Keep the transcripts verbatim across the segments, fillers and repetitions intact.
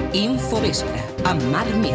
Infovespre, amb Marc Mir.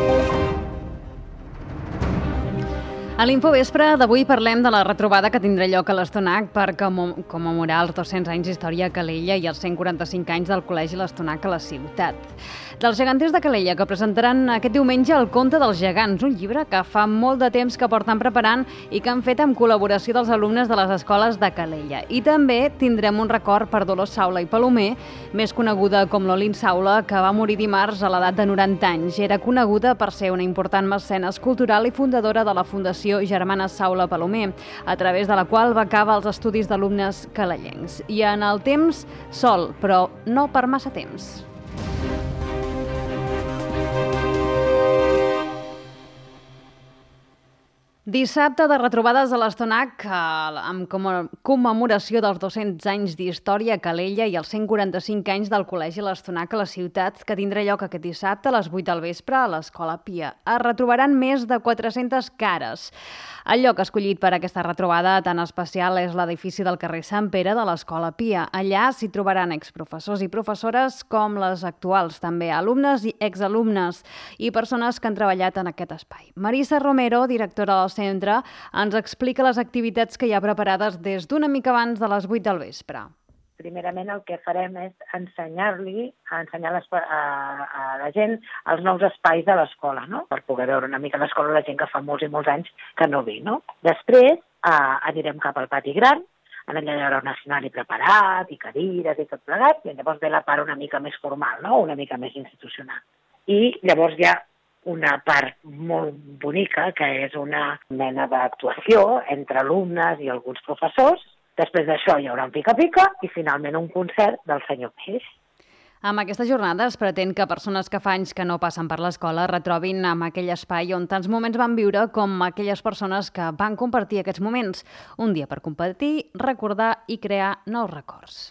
A l'Infovespre d'avui parlem de la retrobada que tindrà lloc a l'Estonac per commemorar els dos-cents anys d'història a Calella i els cent quaranta-cinc anys del Col·legi l'Estonac a la ciutat. Dels geganters de Calella, que presentaran aquest diumenge El conte dels gegants, un llibre que fa molt de temps que porten preparant i que han fet amb col·laboració dels alumnes de les escoles de Calella. I també tindrem un record per Dolors Saula i Palomer, més coneguda com l'Olin Saula, que va morir dimarts a l'edat de noranta anys. Era coneguda per ser una important mecenes cultural i fundadora de la Fundació Germanes Saula Palomer, a través de la qual va acabar els estudis d'alumnes calellencs. I en el temps, sol, però no per massa temps. Dissabte de retrobades a l'Estonac amb commemoració dels dos-cents anys d'història a Calella i els cent quaranta-cinc anys del Col·legi l'Estonac a la ciutat, que tindrà lloc aquest dissabte a les vuit del vespre a l'Escola Pia. Es retrobaran més de quatre-centes cares. El lloc escollit per a aquesta retrobada tan especial és l'edifici del carrer Sant Pere de l'Escola Pia. Allà s'hi trobaran exprofessors i professores com les actuals, també alumnes i exalumnes i persones que han treballat en aquest espai. Marisa Romero, directora del centre, ens explica les activitats que hi ha preparades des d'una mica abans de les vuit del vespre. Primerament el que farem és ensenyar-li, ensenyar les, a, a la gent els nous espais de l'escola, no? Per poder veure una mica l'escola la gent que fa molts i molts anys que no ve, no? Després eh, anirem cap al pati gran, allà hi haurà un escenari preparat i cadires i tot plegat, i llavors ve la part una mica més formal, no? Una mica més institucional. I llavors hi ha una part molt bonica, que és una mena d'actuació entre alumnes i alguns professors. Després d'això hi haurà un pica-pica i finalment un concert del senyor Peix. Amb aquesta jornada es pretén que persones que fa anys que no passen per l'escola retrobin amb aquell espai on tants moments van viure com aquelles persones que van compartir aquests moments. Un dia per compartir, recordar i crear nous records.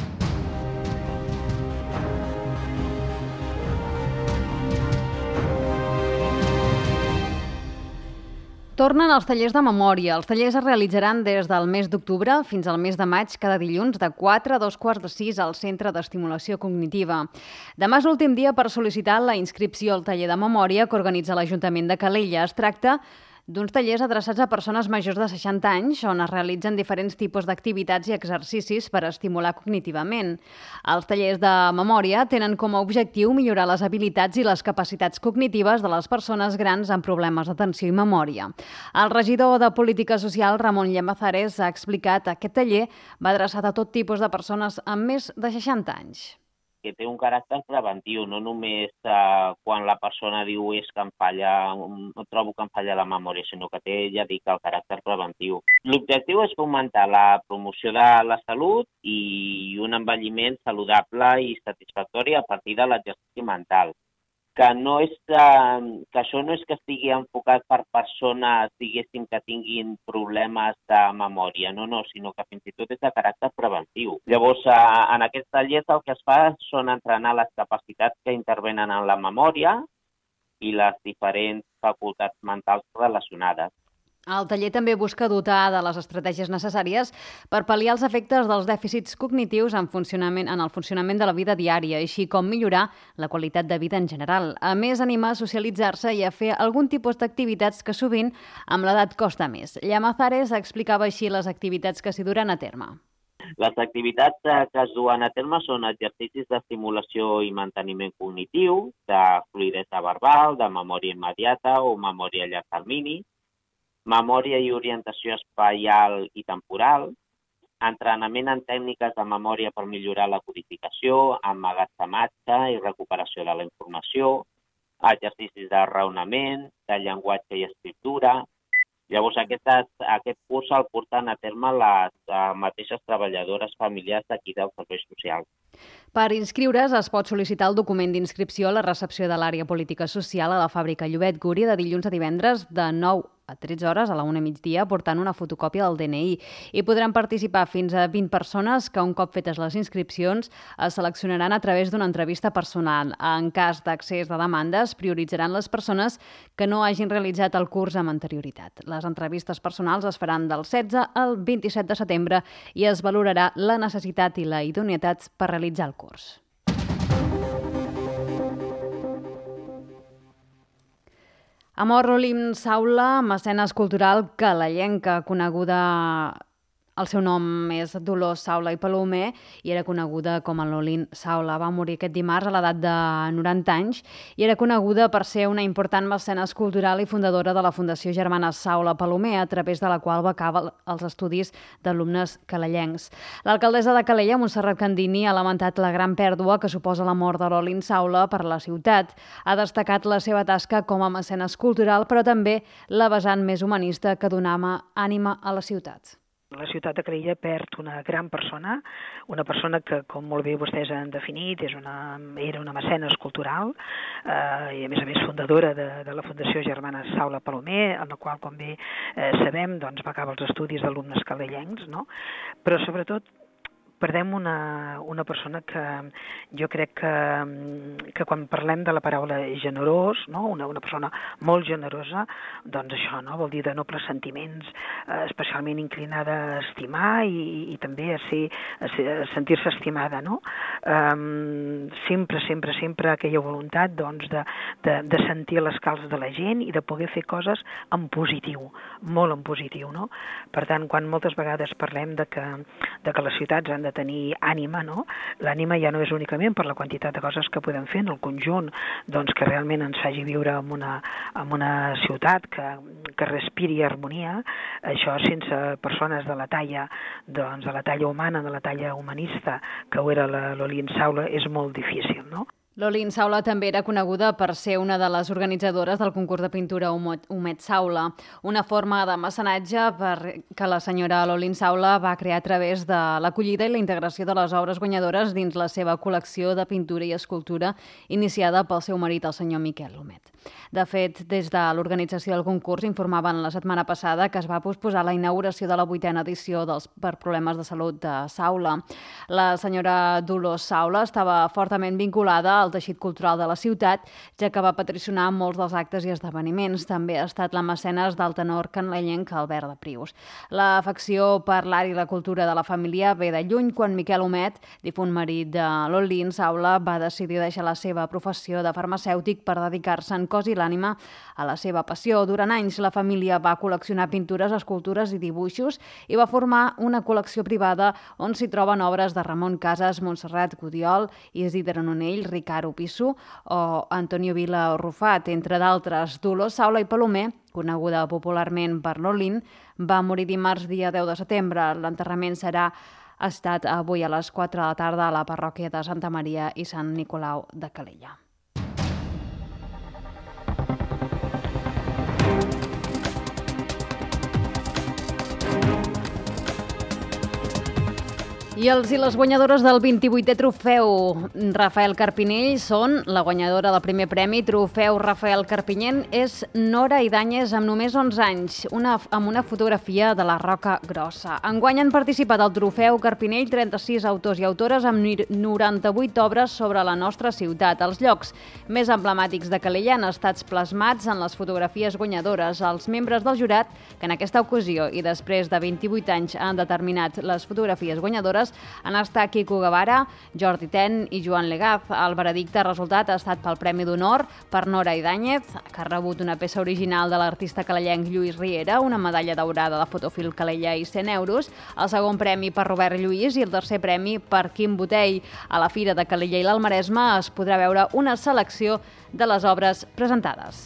Tornen els tallers de memòria. Els tallers es realitzaran des del mes d'octubre fins al mes de maig, cada dilluns de quatre a dos quarts de sis al Centre d'Estimulació Cognitiva. Demà és l'últim dia per sol·licitar la inscripció al taller de memòria que organitza l'Ajuntament de Calella. Es tracta d'uns tallers adreçats a persones majors de seixanta anys on es realitzen diferents tipus d'activitats i exercicis per estimular cognitivament. Els tallers de memòria tenen com a objectiu millorar les habilitats i les capacitats cognitives de les persones grans amb problemes d'atenció i memòria. El regidor de Política Social, Ramon Llamazares, ha explicat que aquest taller va adreçat a tot tipus de persones amb més de seixanta anys. Que té un caràcter preventiu, no només eh, quan la persona diu és que em falla, no trobo que em falla la memòria, sinó que té, ja dic, el caràcter preventiu. L'objectiu és fomentar la promoció de la salut i un envelliment saludable i satisfactori a partir de l'exercici mental. Que, no és, eh, que això no és que estigui enfocat per persones, diguéssim, que tinguin problemes de memòria, no, no, sinó que fins i tot és de caràcter preventiu. Llavors, eh, en aquests tallers el que es fa són entrenar les capacitats que intervenen en la memòria i les diferents facultats mentals relacionades. El taller també busca dotar de les estratègies necessàries per pal·liar els efectes dels dèficits cognitius en, funcionament, en el funcionament de la vida diària, així com millorar la qualitat de vida en general. A més, anima a socialitzar-se i a fer algun tipus d'activitats que sovint amb l'edat costa més. Llamazares explicava així les activitats que s'hi duran a terme. Les activitats que es duen a terme són exercicis d'estimulació i manteniment cognitiu, de fluïdesa verbal, de memòria immediata o memòria a llarg termini, memòria i orientació espacial i temporal, entrenament en tècniques de memòria per millorar la codificació, emmagatzematge i recuperació de la informació, exercicis de raonament, de llenguatge i escriptura. Llavors, aquest, aquest curs el porten a terme les mateixes treballadores familiars d'aquí dels serveis socials. Per inscriure's es pot sol·licitar el document d'inscripció a la recepció de l'àrea política social a la fàbrica Llobet Guri de dilluns a divendres de nou a tretze hores a la una migdia portant una fotocòpia del D N I. Hi podran participar fins a vint persones que un cop fetes les inscripcions es seleccionaran a través d'una entrevista personal. En cas d'accés de demandes, prioritzaran les persones que no hagin realitzat el curs amb anterioritat. Les entrevistes personals es faran del setze al vint-i-set de setembre i es valorarà la necessitat i la idoneïtat per realitzar el curs. Ha mort Olin Saula, mecenes cultural calellenca, coneguda... El seu nom és Dolors Saula i Palomer i era coneguda com a Olin Saula. Va morir aquest dimarts a l'edat de noranta anys i era coneguda per ser una important mecenes cultural i fundadora de la Fundació Germanes Saula Palomer, a través de la qual becava els estudis d'alumnes calellencs. L'alcaldessa de Calella, Montserrat Candini, ha lamentat la gran pèrdua que suposa la mort de l'Olin Saula per la ciutat. Ha destacat la seva tasca com a mecenes cultural, però també la vessant més humanista que donava ànima a la ciutat. La ciutat de Calella perd una gran persona, una persona que, com molt bé vostès han definit, és una, era una mecenes cultural eh, i, a més a més, fundadora de, de la Fundació Germanes Saula Palomer, en la qual, com bé eh, sabem, doncs, va acabar els estudis d'alumnes calellencs, no? Però, sobretot, perdem una, una persona que jo crec que, que quan parlem de la paraula generós, no? una, una persona molt generosa, doncs això, no? Vol dir de nobles sentiments, eh, especialment inclinada a estimar i, i també a, ser, a, ser, a sentir-se estimada, no? Um, sempre, sempre, sempre aquella voluntat doncs, de, de, de sentir les calces de la gent i de poder fer coses en positiu, molt en positiu, no? Per tant, quan moltes vegades parlem de que, de que les ciutats han de tenir ànima, no? L'ànima ja no és únicament per la quantitat de coses que podem fer en el conjunt, doncs que realment ens faci viure en una, en una ciutat que, que respiri harmonia, això sense persones de la talla, doncs de la talla humana, de la talla humanista, que ho era l'Olin Saula, és molt difícil, no? L'Olin Saula també era coneguda per ser una de les organitzadores del concurs de pintura Humet Saula, una forma de mecenatge que la senyora Olin Saula va crear a través de l'acollida i la integració de les obres guanyadores dins la seva col·lecció de pintura i escultura iniciada pel seu marit, el senyor Miquel Humet. De fet, des de l'organització del concurs informaven la setmana passada que es va posposar la inauguració de la vuitena edició dels, per problemes de salut de Saula. La senyora Dolors Saula estava fortament vinculada al teixit cultural de la ciutat, ja que va patrocinar molts dels actes i esdeveniments. També ha estat la mecenes del tenor canellenc Albert de Prius. L'afecció per l'art i la cultura de la família ve de lluny quan Miquel Humet, difunt marit de l'Olin Saula, va decidir deixar la seva professió de farmacèutic per dedicar-se en cos i l'ànima a la seva passió. Durant anys, la família va col·leccionar pintures, escultures i dibuixos i va formar una col·lecció privada on s'hi troben obres de Ramon Casas, Montserrat Gudiol, Isidre Nonell, Ricard Opisso o Antonio Vila Rufat, entre d'altres. Dolors Saula i Palomer, coneguda popularment per l'Olin, va morir dimarts dia deu de setembre. L'enterrament serà ha estat avui a les quatre de la tarda a la parròquia de Santa Maria i Sant Nicolau de Calella. I els i les guanyadores del vint-i-vuitè trofeu Rafael Carpinell són la guanyadora del primer premi Trofeu Rafael Carpinyent és Nora Idàñez amb només onze anys, una, amb una fotografia de la Roca Grossa. Enguany han participat al Trofeu Carpinell trenta-sis autors i autores amb noranta-vuit obres sobre la nostra ciutat. Els llocs més emblemàtics de Calella han estat plasmats en les fotografies guanyadores. Els membres del jurat, que en aquesta ocasió i després de vint-i-vuit anys han determinat les fotografies guanyadores, han estat Quico Guevara, Jordi Ten i Joan Legaz. El veredicte resultat ha estat pel Premi d'Honor per Nora Idàñez, que ha rebut una peça original de l'artista calellenc Lluís Riera, una medalla daurada de Fotofil Calella i cent euros, el segon premi per Robert Lluís i el tercer premi per Quim Botell. A la Fira de Calella i l'Almaresme es podrà veure una selecció de les obres presentades.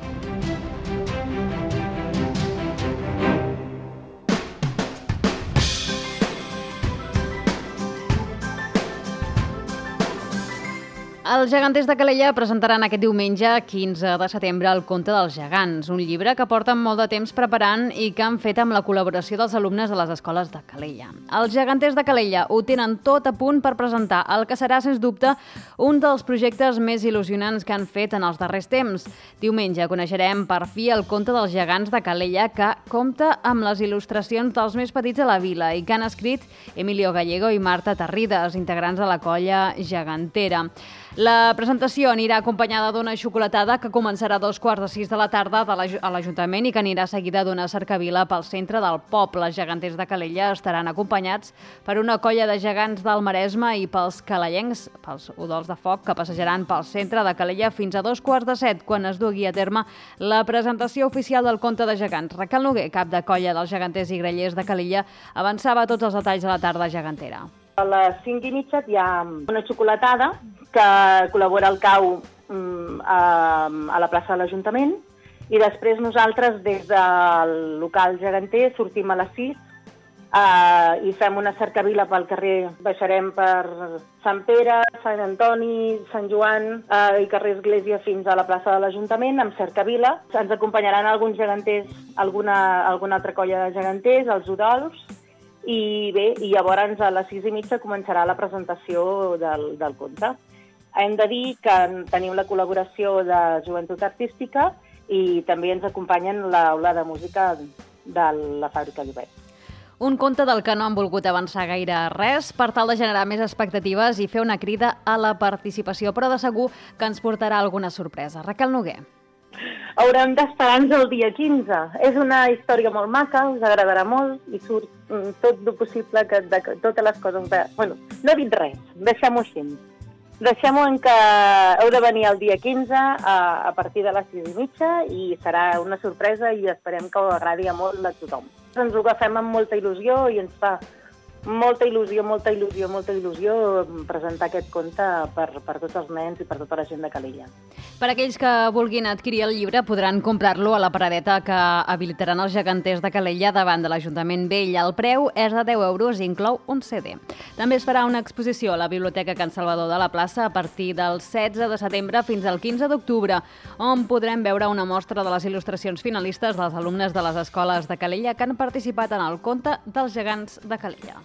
Els geganters de Calella presentaran aquest diumenge, quinze de setembre, el Conte dels gegants, un llibre que porten molt de temps preparant i que han fet amb la col·laboració dels alumnes de les escoles de Calella. Els geganters de Calella ho tenen tot a punt per presentar el que serà, sens dubte, un dels projectes més il·lusionants que han fet en els darrers temps. Diumenge coneixerem per fi el Conte dels gegants de Calella, que compta amb les il·lustracions dels més petits de la vila i que han escrit Emilio Gallego i Marta Tarrides, integrants de la colla gegantera. La presentació anirà acompanyada d'una xocolatada que començarà a dos quarts de sis de la tarda a l'Ajuntament i que anirà seguida d'una cercavila pel centre del poble. Els geganters de Calella estaran acompanyats per una colla de gegants del Maresme i pels calellencs, pels udols de foc, que passejaran pel centre de Calella fins a dos quarts de set, quan es dugui a terme la presentació oficial del conte de gegants. Raquel Noguer, cap de colla dels geganters i grallers de Calella, avançava tots els detalls de la tarda gegantera. A les cinc i mitja hi ha una xocolatada que col·labora el C A U a, a la plaça de l'Ajuntament i després nosaltres des del local geganter sortim a les sis eh, i fem una cercavila pel carrer. Baixarem per Sant Pere, Sant Antoni, Sant Joan eh, i carrer Església fins a la plaça de l'Ajuntament amb cercavila. Ens acompanyaran alguns geganters, alguna, alguna altra colla de geganters, els udols. I bé, i llavors a les sis i mitja començarà la presentació del, del conte. Hem de dir que tenim la col·laboració de Joventut Artística i també ens acompanyen l'aula de música de la Fàbrica Llobet. Un conte del que no han volgut avançar gaire res per tal de generar més expectatives i fer una crida a la participació, però de segur que ens portarà alguna sorpresa. Raquel Noguer. Haurem d'esperar-nos el dia quinze. És una història molt maca, us agradarà molt i surt tot el possible, que, de, que totes les coses... De... Bueno, no he dit res, deixem-ho així. Deixem-ho en que heu de venir el dia quinze a, a partir de les sis i mitja i serà una sorpresa i esperem que us agradi a molt a tothom. Ens ho agafem amb molta il·lusió i ens fa molta il·lusió, molta il·lusió, molta il·lusió presentar aquest conte per, per tots els nens i per tota la gent de Calella. Per aquells que vulguin adquirir el llibre podran comprar-lo a la paradeta que habilitaran els geganters de Calella davant de l'Ajuntament Vell. El preu és de deu euros i inclou un C D. També es farà una exposició a la Biblioteca Can Salvador de la plaça a partir del setze de setembre fins al quinze d'octubre, on podrem veure una mostra de les il·lustracions finalistes dels alumnes de les escoles de Calella que han participat en el conte dels gegants de Calella.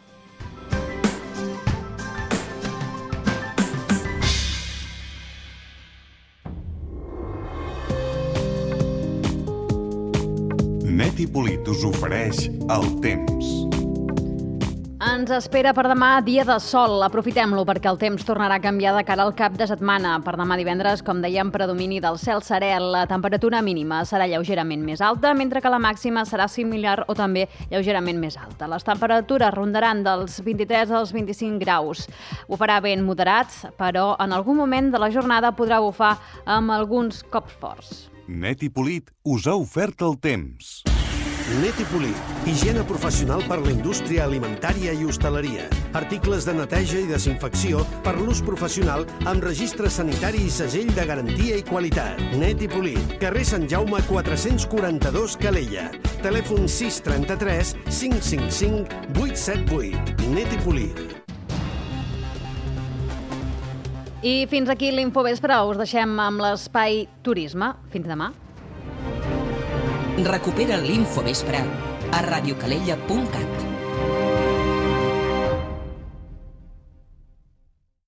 Net i Polit us ofereix el temps. Ens espera per demà dia de sol. Aprofitem-lo perquè el temps tornarà a canviar de cara al cap de setmana. Per demà divendres, com dèiem, predomini del cel serè. La temperatura mínima serà lleugerament més alta, mentre que la màxima serà similar o també lleugerament més alta. Les temperatures rondaran dels vint-i-tres als vint-i-cinc graus. Ho farà vent moderat, però en algun moment de la jornada podrà bufar amb alguns cops forts. Net i Polit us ha ofert el temps. Net i Polit, higiene professional per la indústria alimentària i hostaleria. Articles de neteja i desinfecció per l'ús professional amb registre sanitari i segell de garantia i qualitat. Net i Polit, carrer Sant Jaume quatre-cents quaranta-dos, Calella. Telèfon sis trenta-tres cinc cinc cinc vuit set vuit. Net i Polit. I fins aquí l'Infovespre. Us deixem amb l'espai turisme. Fins demà. Recupera l'Infovespre a radiocalella punt cat.